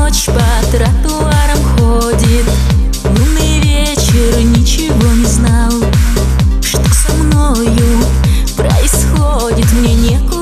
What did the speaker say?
ночь по тротуарам ходит. Лунный вечер, ничего не знал, что со мною происходит. Мне некуда